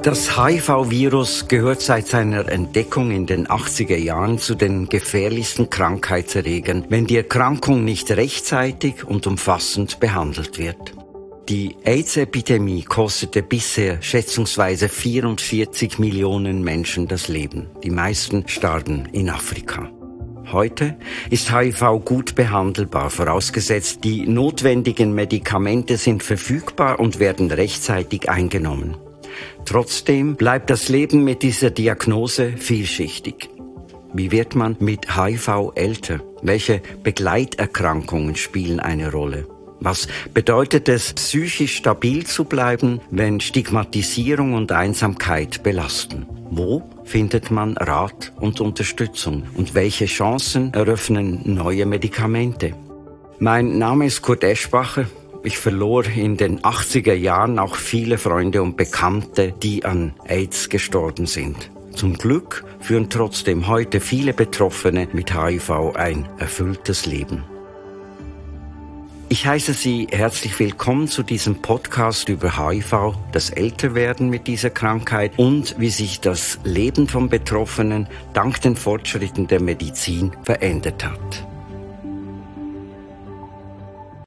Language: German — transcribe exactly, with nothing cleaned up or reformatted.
Das H I V-Virus gehört seit seiner Entdeckung in den achtziger Jahren zu den gefährlichsten Krankheitserregern, wenn die Erkrankung nicht rechtzeitig und umfassend behandelt wird. Die AIDS-Epidemie kostete bisher schätzungsweise vierundvierzig Millionen Menschen das Leben. Die meisten starben in Afrika. Heute ist H I V gut behandelbar, vorausgesetzt, die notwendigen Medikamente sind verfügbar und werden rechtzeitig eingenommen. Trotzdem bleibt das Leben mit dieser Diagnose vielschichtig. Wie wird man mit H I V älter? Welche Begleiterkrankungen spielen eine Rolle? Was bedeutet es, psychisch stabil zu bleiben, wenn Stigmatisierung und Einsamkeit belasten? Wo findet man Rat und Unterstützung? Und welche Chancen eröffnen neue Medikamente? Mein Name ist Kurt Eschbacher. Ich verlor in den achtziger Jahren auch viele Freunde und Bekannte, die an AIDS gestorben sind. Zum Glück führen trotzdem heute viele Betroffene mit H I V ein erfülltes Leben. Ich heiße Sie herzlich willkommen zu diesem Podcast über H I V, das Älterwerden mit dieser Krankheit und wie sich das Leben von Betroffenen dank den Fortschritten der Medizin verändert hat.